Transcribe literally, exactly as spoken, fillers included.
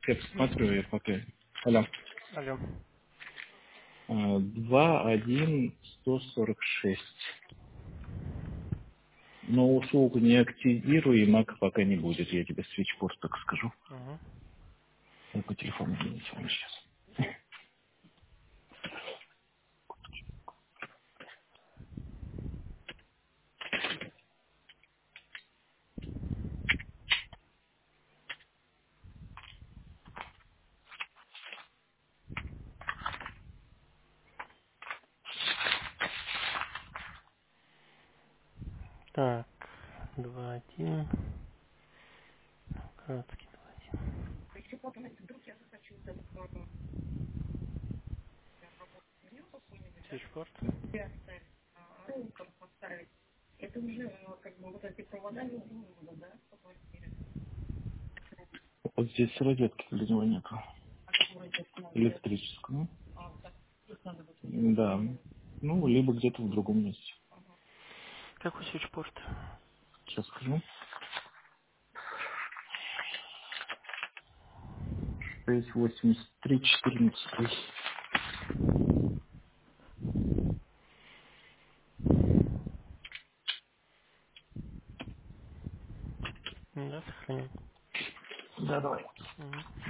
Я посмотрю, я пока. Алло. Алло. А, два один сто сорок шесть. Но услугу не активирую, и мака пока не будет. Я тебе свитчборд так скажу. Угу. Я по телефону не сейчас. Так, два один. Краткий два один. Свечпорт. Вот здесь розетки для него нету. Электрическую. Да. Ну, либо где-то в другом месте. Какой свечпорт? Сейчас скажу. шесть восемьдесят три четырнадцать. Да, сохраним. Да, давай. Угу.